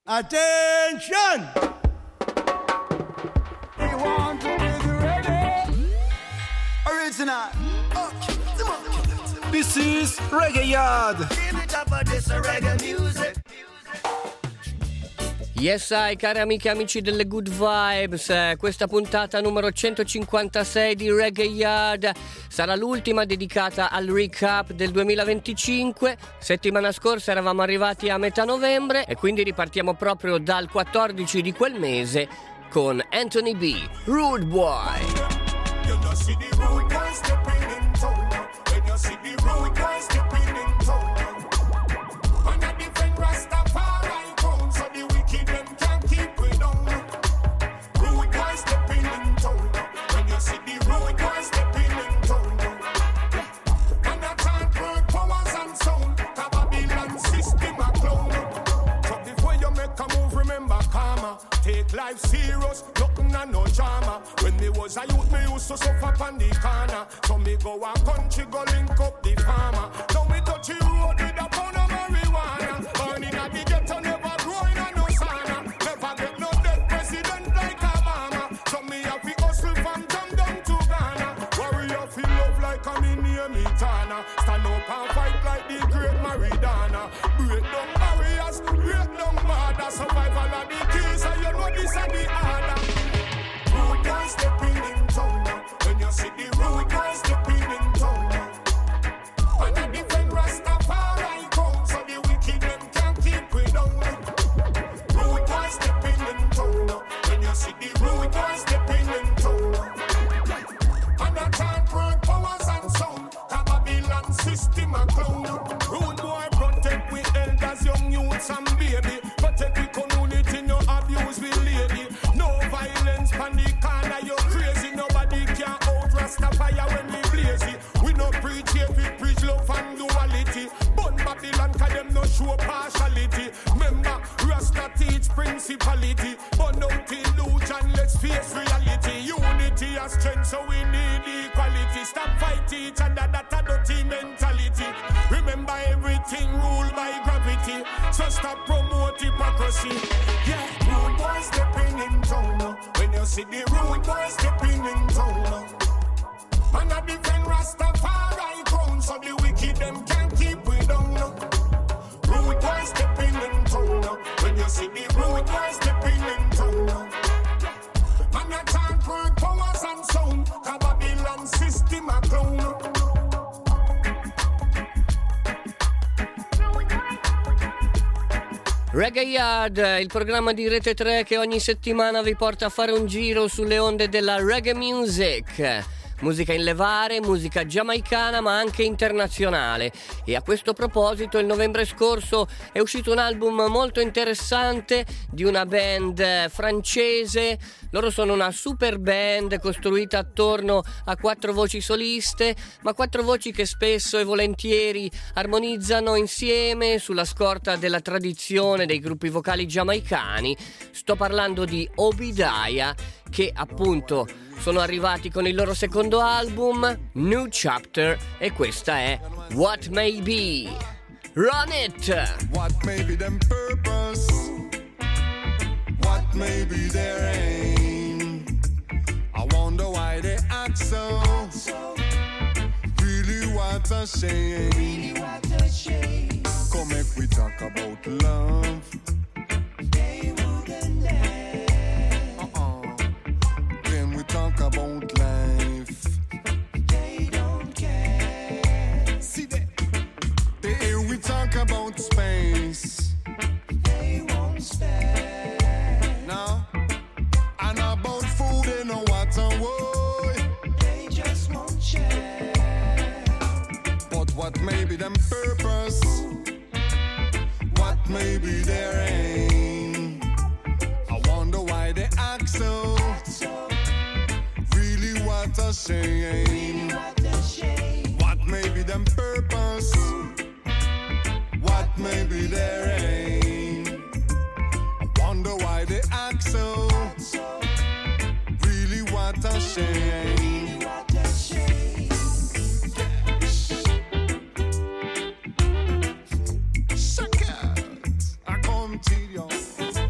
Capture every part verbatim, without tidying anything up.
Attention! We want to be ready. Original. This is Reggae Yard. Give it up for this reggae music. Yes, I, cari amiche e amici delle Good Vibes, questa puntata numero centocinquantasei di Reggae Yard sarà l'ultima dedicata al recap del duemilaventicinque. Settimana scorsa eravamo arrivati a metà novembre e quindi ripartiamo proprio dal quattordici di quel mese con Anthony B, Rude Boy. Take life serious, nothing and no drama. When me was a youth, me used to suffer on the corner. So me go a country, go link up the farmer. Now me touch the road with a pound of marijuana. Burning at the ghetto, never growing on no sauna. Never get no dead president like Obama. So me have to hustle from Jam down to Ghana. Warrior feel love like I'm in near me Tana. Stand up and fight like the great Maridana. Break down barriers, break down borders. Survival of the keys, and you know this is the order. Rude boys stepping in town now. When you see the rude boys stepping in town now. And I defend Rastafari come, so the wicked them can't keep we down. Rude boys stepping in town now. When you see the rude boys stepping in town now. And I can't work powers and sound. The Babylon system a clown. Rude boy protect we elders, young youths and baby. Protect we community, no abuse we lady. No violence pan the corner, you crazy. Nobody can out Rastafire when we blazy. We no preach hate, we preach love and duality. Bun Babylon cause them no show partiality. Remember, Rasta teach principality. Bun out illusion, let's face reality. Unity and strength, so we need equality. Stop fight each other, that a dirty mentality. Remember everything ruled by gravity. So stop promote hypocrisy. Yeah, rude boys stepping in town now. When you see the rude boys stepping in town now. And I defend Rastafari crown, so the wicked them can't keep we down now. Rude boys stepping in town now. When you see the rude boys stepping in town now. And I can't work powers and sound. The Babylon system a clown now. Reggae Yard, il programma di Rete tre che ogni settimana vi porta a fare un giro sulle onde della reggae music. Musica in levare, musica giamaicana ma anche internazionale. E a questo proposito il novembre scorso è uscito un album molto interessante di una band francese. Loro sono una super band costruita attorno a quattro voci soliste, ma quattro voci che spesso e volentieri armonizzano insieme sulla scorta della tradizione dei gruppi vocali giamaicani. Sto parlando di Obadiah, che appunto sono arrivati con il loro secondo album, New Chapter, e questa è What May Be. Run it! What may be them purpose? What may be their aim? I wonder why they act so. Really what a shame. Really what a shame. Come if we talk about love. They wouldn't let. Uh-uh. Then we talk about life. They don't care. See that? Here we talk about space. They won't spare. No. And about food they know what a woe. They just won't share. But what may be them purpose? What may be their aim? I wonder why they act so. Really what a shame. What may be them purpose? What may be their aim? I wonder why they act so. Really what a shame. Shake it, I come to you.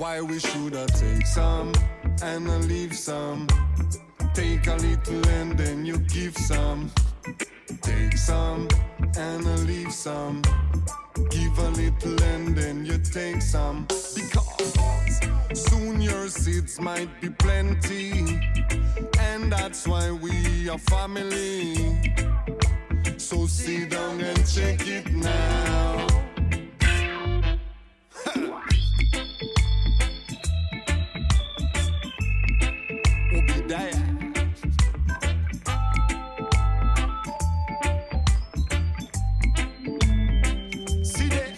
why we shoulda take some and uh, leave some. Take a little and then you give some. Take some and uh, leave some. Give a little and then you take some. Because soon your seeds might be plenty, and that's why we are family. So sit down and check it now. Obadiah. See that?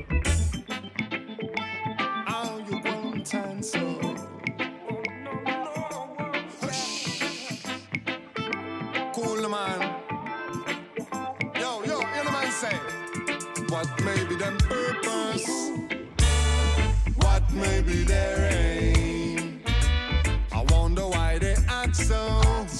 How you want and so. Hush. Cool man. Yo, yo, hear the man say. What may be them purpose? What may be their aim? I wonder why they act so.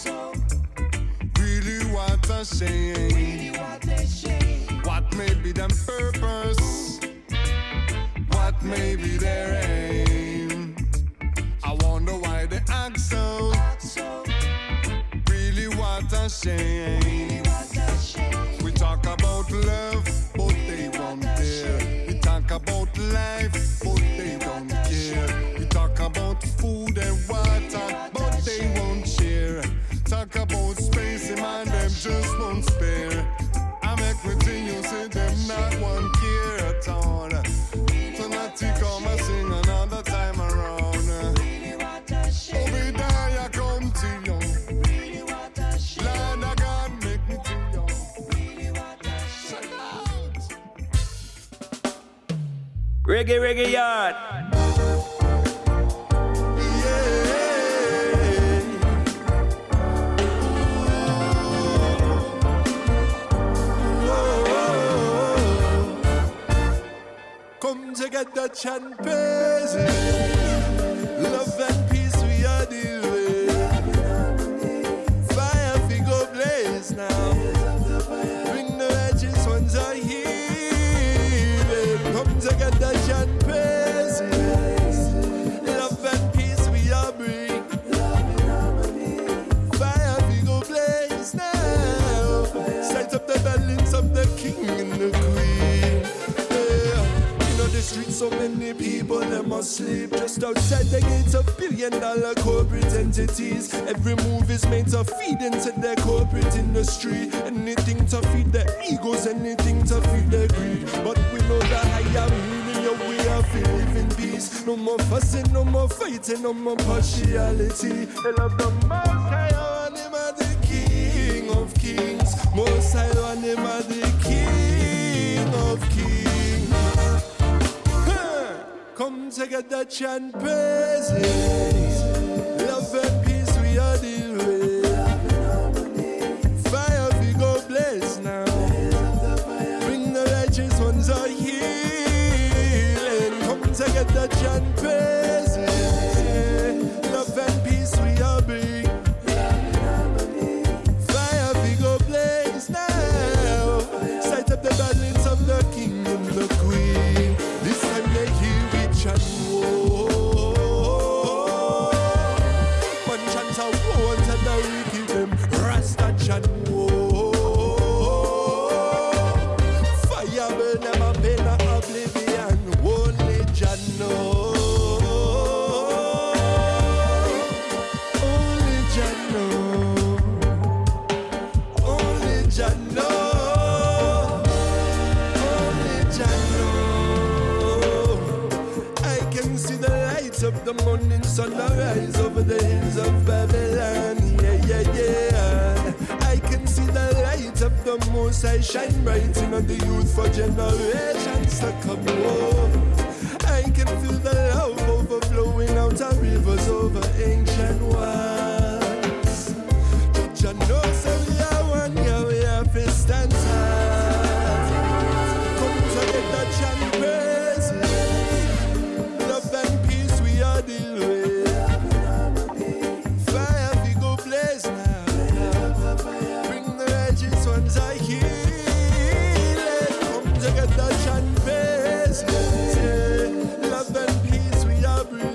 Really what a shame. What may be them purpose? What may be their aim? I wonder why they act so. Really what a shame. We talk about love, but they won't dare. We talk about life, but they don't care. We talk about food and water, but they won't share. Talk about space, man, them just won't spare. I make me tell you, say them not one care at all. So not to come and sing another time around. Obadiah come to you. Lord of God, make me tell you. Check out. Reggae, reggae yard. Come together, chant praises. Love and peace we are the way. Fire we go blaze now. Bring the righteous ones are healing. Come together, chant praises. Love and peace we are bring. Fire we go blaze now. Sight up the balance of the king and the queen. The streets, so many people, they must sleep. Just outside the gates of billion dollar corporate entities. Every move is made to feed into their corporate industry. Anything to feed their egos, anything to feed their greed. But we know that higher meaning, your way of live in peace. No more fussing, no more fighting, no more partiality. They love the most high, and him are the king of kings. Most high, and him are the king of kings. Come together, chant praises. Love and peace we are the way. Fire we go blaze now. Bring the righteous ones are healing. Come together, chant praises. Love and peace we are bring. Fire we go blaze now. Sight up the balance of the king and the queen. This time they hear chant whoa. One chant a whoa until the wicked them Rasta chant whoa. Fire burn them up in oblivion. Only Jah know. Only Jah know. Only Jah know. Only Jah know. See the lights of the morning sun arise over the hills of Babylon. Yeah, yeah, yeah. I can see the light of the Most High shine bright in the youth for generations to come. Oh, I can feel the love overflowing out of rivers over ancient walls. Jah knows that we are one, yeah, we have to stand high. Come together, chant praises. Fire we go blaze now. Bring the righteous ones are healing. Come together, chant praises. Love and peace we are bringing.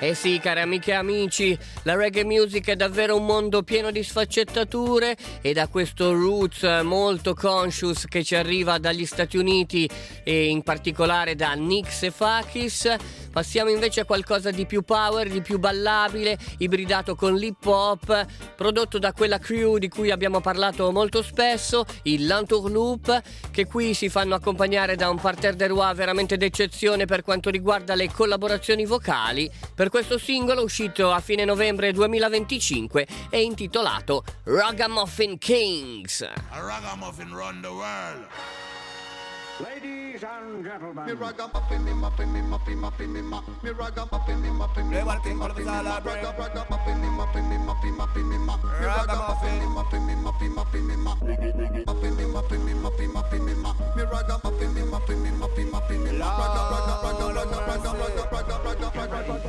Eh sì, cari amiche e amici, la reggae music è davvero un mondo pieno di sfaccettature e da questo roots molto conscious che ci arriva dagli Stati Uniti e in particolare da Nix e Fakis, passiamo invece a qualcosa di più power, di più ballabile, ibridato con l'hip hop, prodotto da quella crew di cui abbiamo parlato molto spesso, il L'Entourloupe, che qui si fanno accompagnare da un parterre de roi veramente d'eccezione per quanto riguarda le collaborazioni vocali, per questo singolo uscito a fine novembre duemilaventicinque e intitolato Ragamuffin Kings. A ragamuffin run the world. Ladies and gentlemen. Me ragamuffin, me muffin, me muffin, muffin, me muffin, me ragamuffin, me muffin, me muffin, muffin, me ragamuffin, me muffin, me muffin, muffin, me muffin, me ragamuffin, me muffin, me muffin, muffin, me muffin, muffin, me muffin, me muffin, muffin, me muffin, me ragamuffin, me muffin, me muffin, muffin, me raga, raga, raga, raga, raga, raga, raga, raga, raga.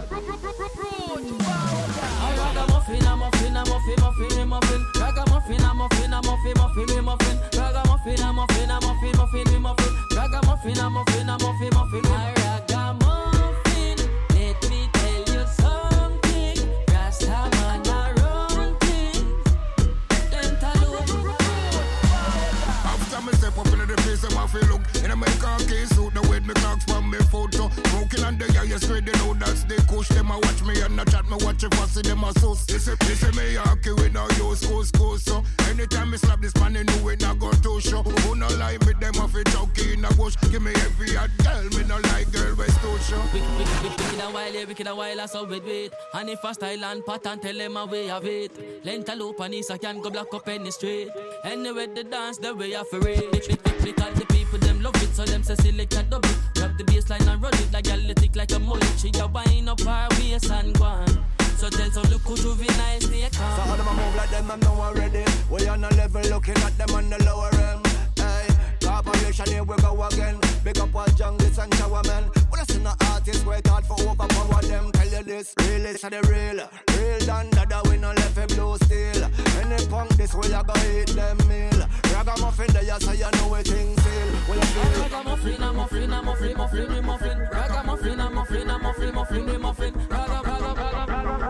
A ragamuffin, a muffin, a muffin, muffin, me muffin, ragamuffin, a muffin, a muffin, muffin, me muffin, ragamuffin, a muffin, a muffin, muffin, me muffin. Ragamuffin, a muffin, a muffin, muffin, a ragamuffin. Let me tell you something. Rastaman a run things. L'Entourloupe. After me step up in the place, I'm off look. In a make a case suit, the way me clocks from me photo. Smoking on the air, you straight, they know that's the kush. Them a watch me and not chat me, watch if I see them a sus. This is, this is me, hockey with no use, goes, goes, so. Anytime me slap this man, they know it not go to show. Who no lie with them off it, choky in a bush. Give me every hot girl, me no like girl, West to show. Wicked, wicked, wicked, wicked and wild, yeah, wicked and wild, I saw with wait. And if I style and pattern, tell them a way of it. L'Entourloupe and Issa can go block up any street. Anyway, the dance, the way of it. Because the people, them love it, so them say select and double it. Grab the bassline and run it like a little like a mullet. She a wind up her waist and go on. So tell some look who juvenile stay calm. So how them a move like them, I'm now already. We on a level looking at them on the lower end. Hey, corporation here we go again. Big up all junglets and showermen. When I see no artists work hard for overpower them. Tell you this, real is the real. Real than dada, we no left a blue steel. Any punk this way I go hit them meal. Ragamuffin there you say you know we things seal. What you feel? Ragamuffin, a muffin, a muffin, muffin, me muffin. Ragamuffin, a muffin, a muffin, muffin, me muffin. Raga, raga, raga, raga.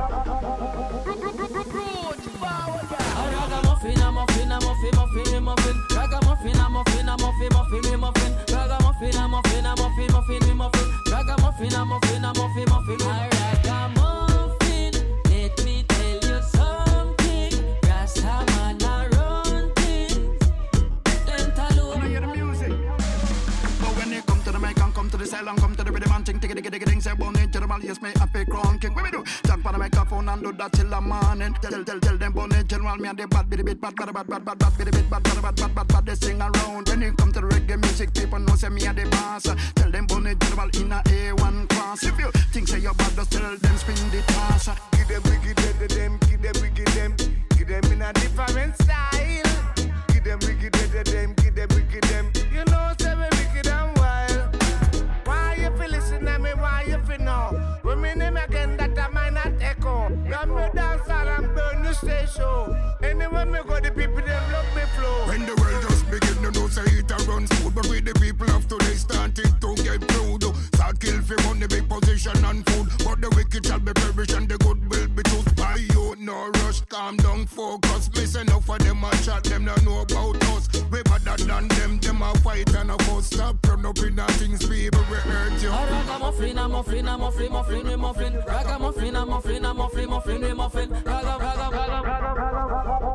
A ragamuffin, a muffin, a muffin, muffin, me muffin. Ragamuffin, a muffin, a muffin, muffin, me muffin. Ragamuffin, a muffin, a muffin, muffin, me muffin. Ragamuffin, a muffin, a muffin, muffin, me muffin. Ragamuffin, let me tell you something. Rastaman a run things. L'Entourloupe. Hear the music. But when you come to the mic and come to the cell and come to the rhythm and ting ting ting ting ting, say bon it to the mal, yes me happy crown king. What we do? Jump on the microphone and do that till the morning. Tell tell tell them bon it general me and the bad bitty bit bad bad bad bad bad bad bitty bit bad bad bad bad bad bad they sing around. When you come to the reggae music, people know say me and the boss. Tell them bon it general in a A one class. If you think say you're bad, just tell them spin the toss. Give them wicked to them, give them wicked them, give them in a different style. Give them wicked to them, give them wicked them. You know, say we wicked and wild. Why you feel listen to me? Why you feel know? When me name again, that I might not echo. Ram me dance and burn the stage show. Anywhere me go, the people them love me flow. When the world just begin to know say it a run smooth, but with the people of today started to get proud. Start kill for money, big position and food, but the wicked shall be perished and the good will be tooth. By you, no rush, calm down, focus. Miss enough of them a chat, them not know about us. We better than them, them a fight and a fuss. Stop turn up in the things people we hurt you. A ragamuffin, a muffin, a muffin, muffin, me muffin. Ragamuffin, a muffin, a muffin, muffin, me muffin. Raga, raga, raga, raga, raga.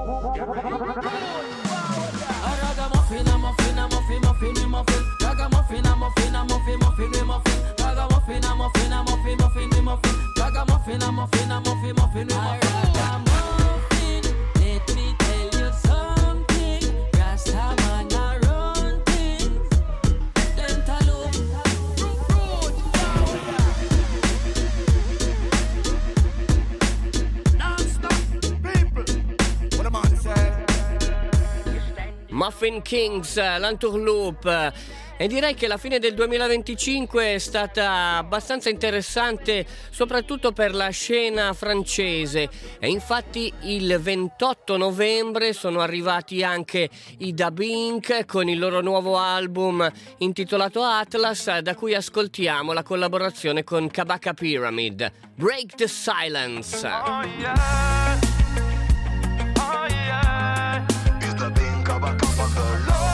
A ragamuffin, a muffin, a muffin, muffin, me muffin. Ragamuffin, a muffin, a muffin, muffin, me muffin. Ragamuffin, a muffin, a muffin, muffin, me muffin. Ragamuffin, a muffin, a muffin, muffin, me muffin. Ragamuffin, let me tell you something. Rastaman a run things. L'Entourloupe. What a man say. Muffin Kings, L'Entourloupe. E direi che la fine del duemilaventicinque è stata abbastanza interessante, soprattutto per la scena francese. E infatti il ventotto novembre sono arrivati anche i Dub Inc con il loro nuovo album intitolato Atlas, da cui ascoltiamo la collaborazione con Kabaka Pyramid, Break the Silence. Oh yeah. Oh yeah. It's the Bing Kabaka on the low.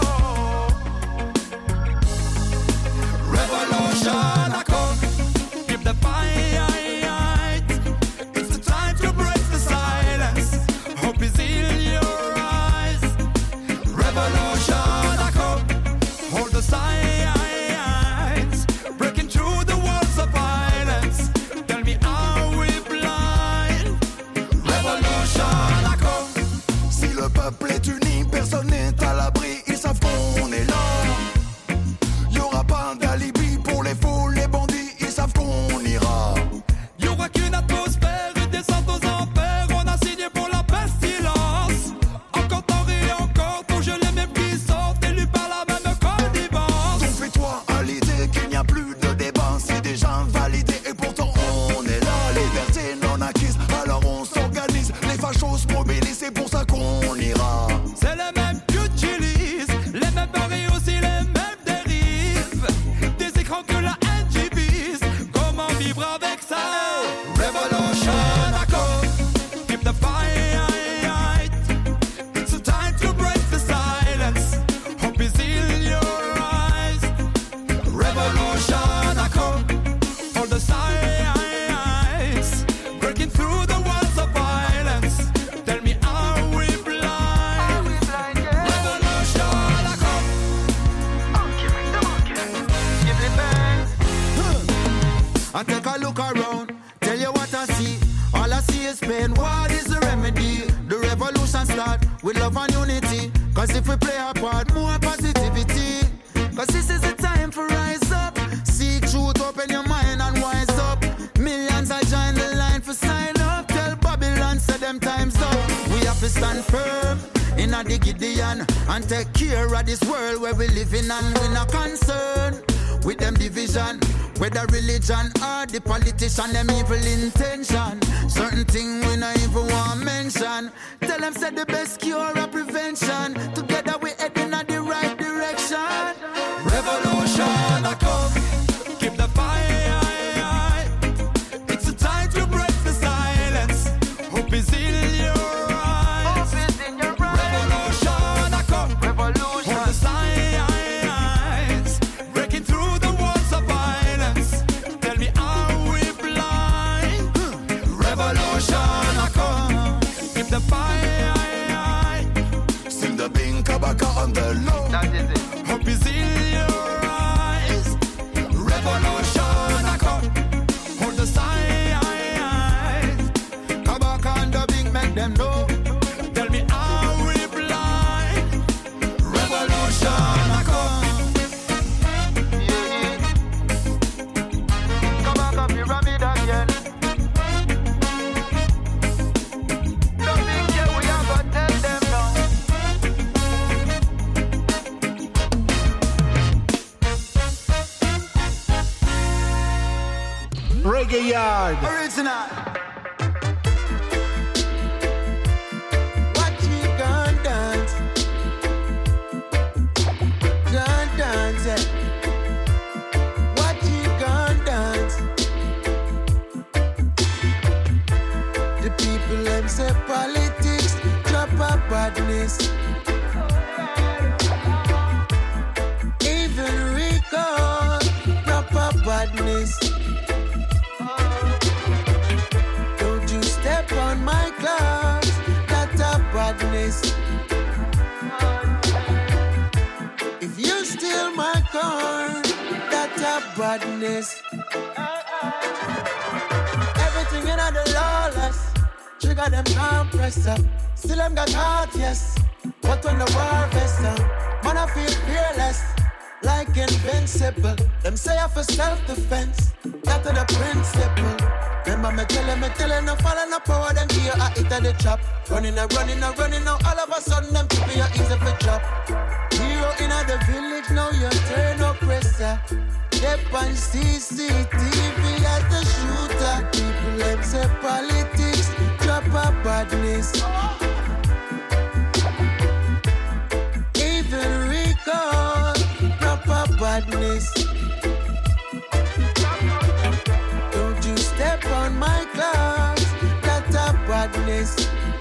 Revolution, I come, keep the fight. It's the time to break the silence. Hope is in your eyes. Revolution, I come, hold the signs. Breaking through the walls of violence. Tell me, are we blind? Revolution, I come. Si le peuple est uni, personne n'est à l'abri. Ils savent qu'on est là. Y'aura pas d'alibi pour les fous, les bandits, ils savent qu'on ira. Y'aura qu'une atmosphère, une descente aux enfers. On a signé pour la pestilence. Encore tant et encore, ton jeu les mêmes qui sortent, élus par la même connivence. Donc fais-toi à l'idée qu'il n'y a plus de débat, c'est déjà validé et pourtant on est là. Liberté non acquise, alors on s'organise. Les fachos se mobilisent, c'est pour ça qu'on ira. C'est les mêmes qui utilisent, les mêmes paris aussi, les mêmes dérives. Des écrans que la haine divise. Comment vivre avec ça? Revolution, I come, keep the fight. It's the time to break the silence. Hope is in your eyes. Revolution, I come, hold the signs. Breaking through the walls of violence. Tell me, are we blind? Revolution, I come. I take a look around, tell you what I see. All I see is pain, what is the remedy? The revolution start with love and unity. Cause if we play our part, more positivity. Cause this is the time for rise up. Seek truth, open your mind and wise up. Millions are join the line for sign up. Tell Babylon, say them time's up. We have to stand firm in a the Gideon and take care of this world where we live in, and we not concerned with them division, whether religion or the politician, them evil intention. Certain thing we not even want mention. Tell them say the best cure or prevention. Together we head in the right direction. Revolution, I come, keep the fight. It's the time to break the silence. Hope is in your eyes. Revolution, I come, Revolution. hold the signs. Breaking through the walls of violence. Tell me, are we blind? Revolution, I come, keep the fight. Sing the Bing Kabaka on the low. That is it. Hope is in your eyes. Revolution, I come, hold the signs. Kabaka and the big make them know. Tell me, are we blind? Revolution, I come. Yeah. Kabaka pyramid again. The big yeah, we are gonna tell them now. Reggae Yard. Original. What you gon' dance? Gon' dance, yeah. What you gon' dance? The people them say politics drop a badness. Even Rico drop a badness. Don't you step on my clothes, that's a badness. If you steal my car, that's a badness. Everything in the lawless, trigger them compressor. Still them got heart, yes. But when the war vest on, man I feel fearless. like invincible. Them say I for self-defense, that to the principle. Remember me tellin', me tellin', no falling no power, them here I eat at the chop. Running and running and running now, all of a sudden them people are easy for chop. Hero in the village, now you turn up pressure. Step on C C T V as the shooter. People them say politics, drop a badness. Even recall, drop a badness. Don't you step on my clouds, that's a badness.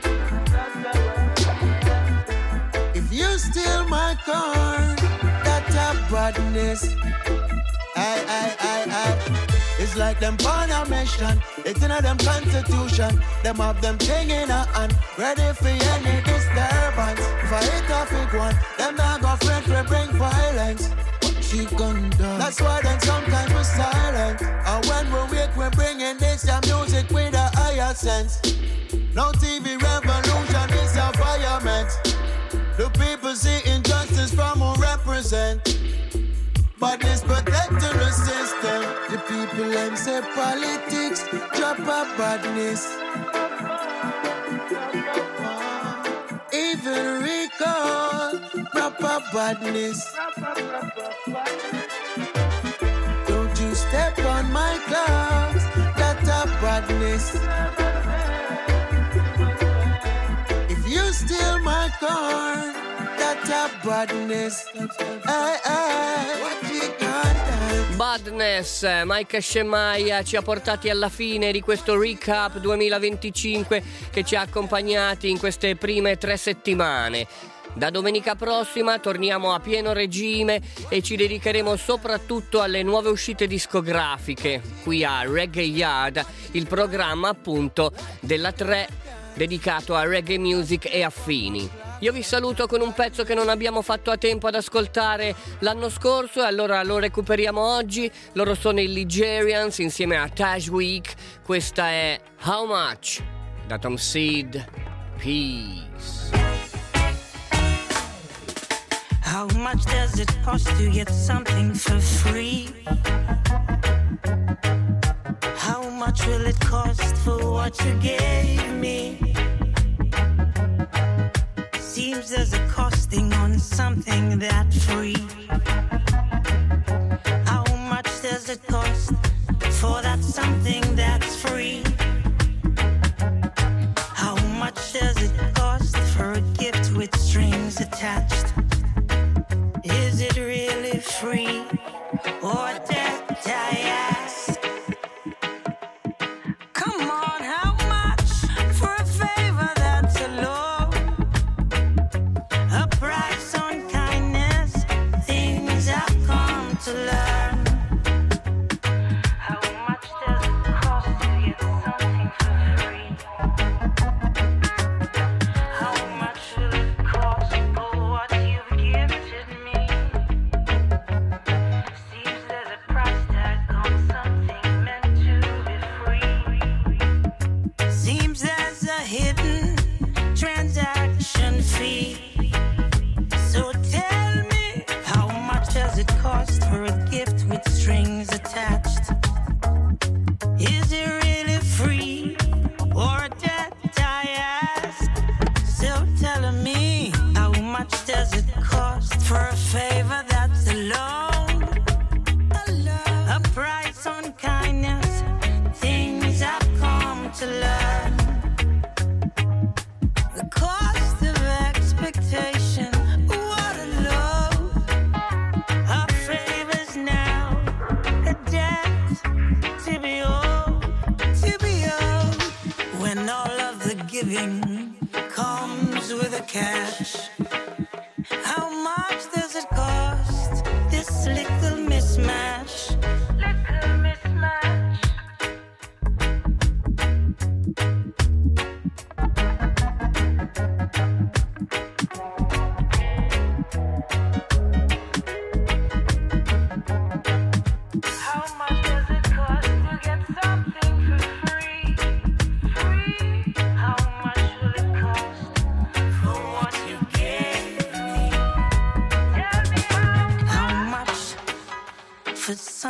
If you steal my car, that's a badness. I, I, I, I. It's like them born a mission. It's in a them constitution. Them have them thing in a hand, ready for any disturbance. If I hit a big one, them not go friend for bring violence. What she gon' do? That's why then sometimes we're silent. And when we wake, we're bringing this your music with a higher sense. No T V revolution is a fireman. The people see injustice from who represent. Badness protecting the system. The people them say politics, drop a badness. Even recall, drop a badness. Don't you step on my clouds, that's a badness. If you steal my car, that's a badness. Hey, hey, what you got? Badness, Mike Scemmaia ci ha portati alla fine di questo recap duemilaventicinque che ci ha accompagnati in queste prime tre settimane. Da domenica prossima torniamo a pieno regime e ci dedicheremo soprattutto alle nuove uscite discografiche qui a Reggae Yard, il programma appunto della tre dedicato a reggae music e affini. Io vi saluto con un pezzo che non abbiamo fatto a tempo ad ascoltare l'anno scorso e allora lo recuperiamo oggi. Loro sono i Ligerians insieme a Tashweek. Questa è How Much da Tom Seed. Peace. How much does it cost to get something for free? How much will it cost for what you gave me? Seems there's a costing on something that free. How much does it cost for that something that's free? How much does it cost for a gift with strings attached? Is it really free or did I ask? Come on, how much for a favor that's a law? A price on kindness, things I've come to learn. How much does it cost to get something for free? How much will it cost for what you've gifted me? Seems there's a price tag on something meant to be free. Seems there's a hidden transaction fee. So tell me, how much does it cost for a gift with strings attached? Is it really free or did I ask? So tell me, how much does it cost for a favor that's a loan? A price on kindness, things I've come to learn. The cost of expectation, what a load. Our favors now, a debt to be owed, to be owed. When all of the giving comes with a cash, how much does it cost? This little mismatch. Little mismatch. How much does it cost to get something for free? Free. How much will it cost for what you gave me? Tell me how. How much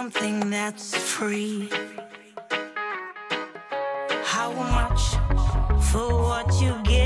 something that's free. How much for what you get?